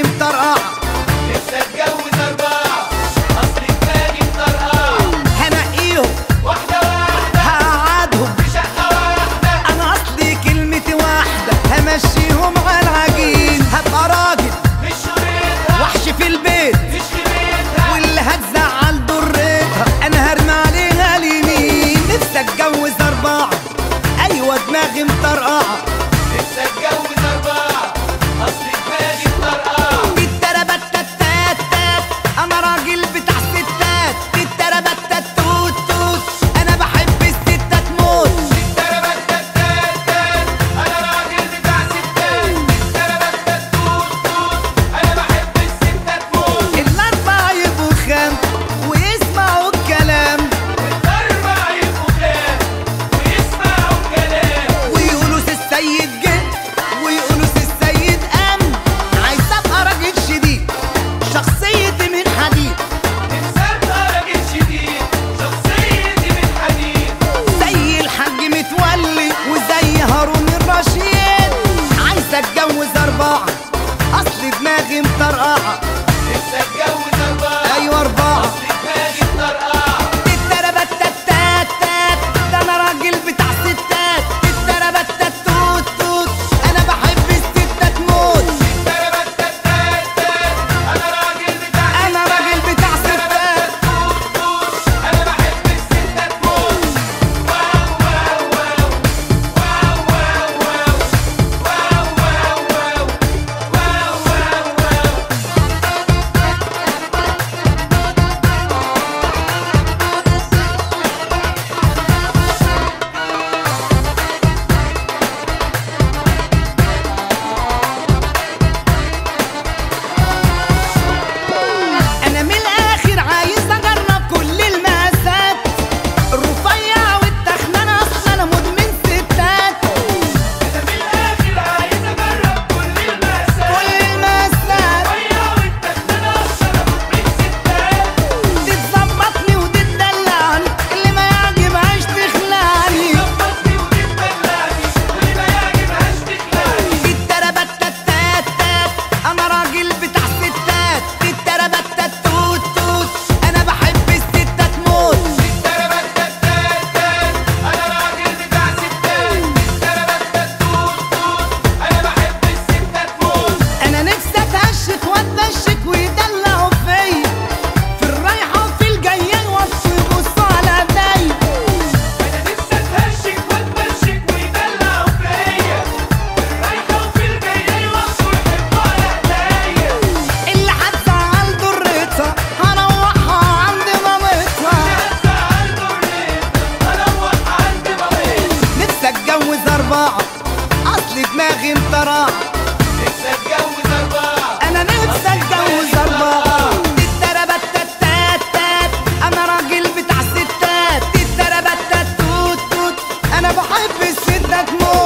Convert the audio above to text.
دماغي مطرقعة. نفسي اتجوز 4 اصل دماغي مطرقعة. هنقيهم واحدة واحدة هقعدهم في شقة واحدة. انا اصلي كلمتي واحدة همشيهم على العجين. هبقى راجل مش شريطها وحش في البيت مش خيمتها. واللي هتزعل ضرتها انا هرمي عليها اليمين. نفسي اتجوز 4 ايوه دماغي مطرقعة. نفسي اتجوز 4 اصل دماغي مطرقعة. التربتتاتات انا راجل بتاع ستات. التربتتات توت انا بحب الستات موت. التربتتاتات انا راجل بتاع ستات. التربتتات انا بحب الستات موت. الاربعة يبقوا خام ويسمعوا الكلام الاربع يبقوا خام ويسمعوا الكلام. ويقولوا سي السيد جه ويقولوا سي السيد قام. عايز ابقى راجل شديد شخصيتي من حديد نفسي ابقى راجل شديد شخصيتي من حديد. زي الحاج متولي وزي هارون الرشيد. عايز اتجوز 4 اصل دماغي مطرقعة. نفسي اتجوز 4 ايوه 4 اصل دماغي مطرقعة. التربتتاتات ده انا راجل بتاع ستات. التربتتات توت انا بحب الستات موت. التربتتاتات انا راجل بتاع انا راجل بتاع ستات. انا بحب الستات موت. واو واو واو واو واو واو واو واو واو واو واو. انا من الاخر عايز اجرب كل المقاسات. الرفيع والتخنان اصلا انا مدمن ستات. انا من الاخر عايز اجرب كل المقاسات. كل المقاسات ويا والتخنان اصلا انا مدمن ستات. تتظبطني وتدلعني اللي ما يعجبهاش تخلعني. ظبطني وتتدلعني واللي ما يعجبهاش تخلعني. التربتتاتات انا راجل بتاع ستات. التربتتات توت انا بحب الستات موت. التربتتاتات انا راجل بتاع ستات. التربتتات انا بحب الستات موت. انا نفسي اتهشك واتدشك ويدلعوا فيا في الرايحة وفي الجاية يوصوا يبصوا على ايديا. انا نفسي اتهشك واتمشك ويدلعوا فيا في الرايحة وفي الجاية يوصوا يحبوا على ايديا. اللي هتزعل ضرتها هروحها عند مامتها. هتزعل ضرتها اروح عند مامتها. نفسي اتجوز 4 اصل دماغي مطرقعة. نفسي اتجوز 4 انا نفسي اتجوز 4. التربتتاتات انا راجل بتاع ستات. التربتتات توت انا بحب الستات موت.